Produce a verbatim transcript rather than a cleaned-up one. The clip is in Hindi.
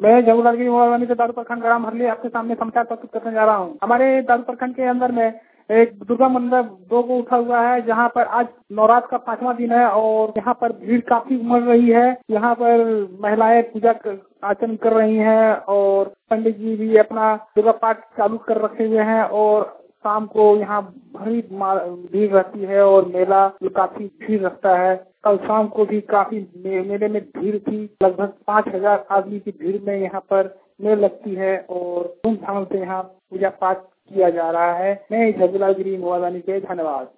मैं जगुलाल गिरी मोबाइल से दारू प्रखंड ग्राम हरली आपके सामने समाचार प्रस्तुत करने जा रहा हूँ। हमारे दारू प्रखंड के अंदर में एक दुर्गा मंदिर दो को उठा हुआ है, जहाँ पर आज नवरात्र का पांचवा दिन है और यहाँ पर भीड़ काफी उमड़ रही है। यहाँ पर महिलाएं पूजा अर्चन कर रही हैं और पंडित जी भी अपना दुर्गा पाठ चालू कर रखे हुए हैं और शाम को यहाँ भरी भीड़ रहती है और मेला काफी भीड़ रखता है। कल शाम को भी काफी मेले में भीड़ थी, लगभग पाँच हजार आदमी की भीड़ में यहाँ पर मेल लगती है और धूमधाम से यहाँ पूजा पाठ किया जा रहा है। मैं जगुलाल गिरी मोबाइल से धन्यवाद।